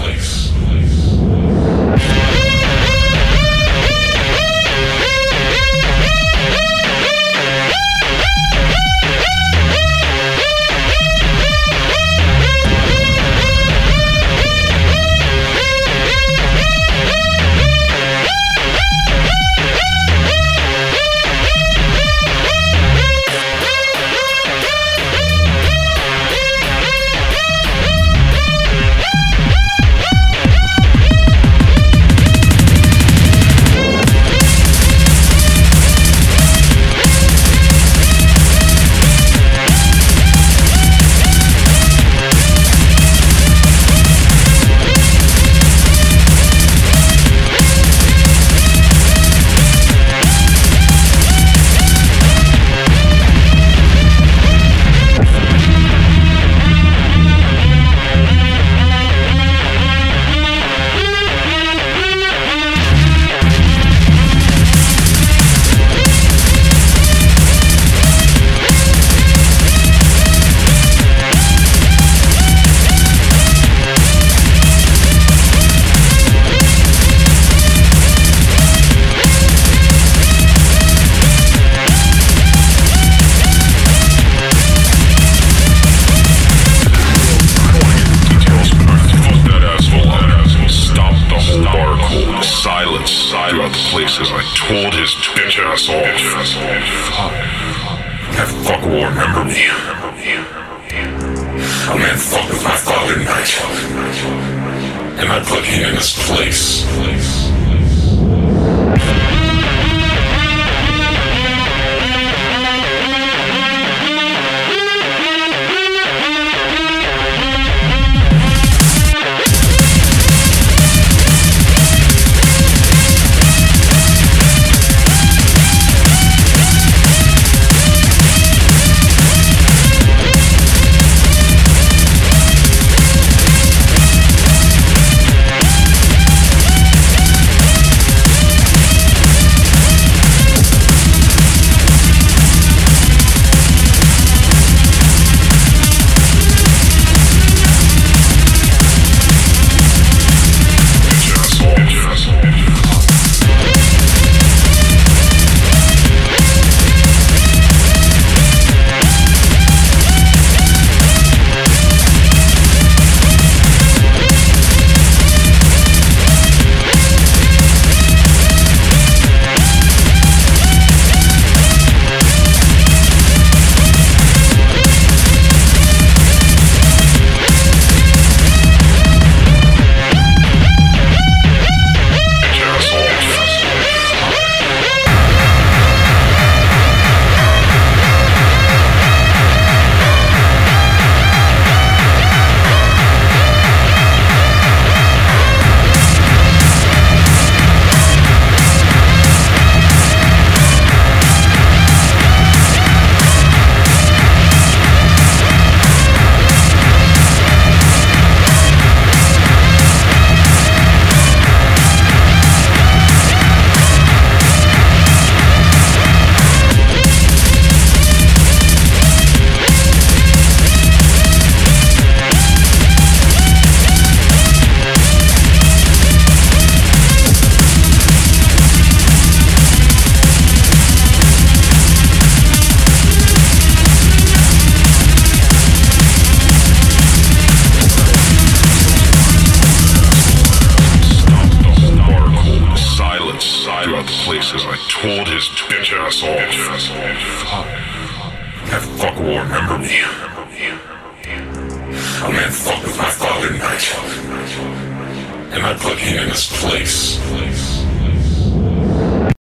places I told his bitch ass off. That fuck will remember me. A man fucked with my father tonight, and I put him in his place. Places I told his bitch ass off. That fuck will remember me. A man fucked with my father tonight, and I put him in his place.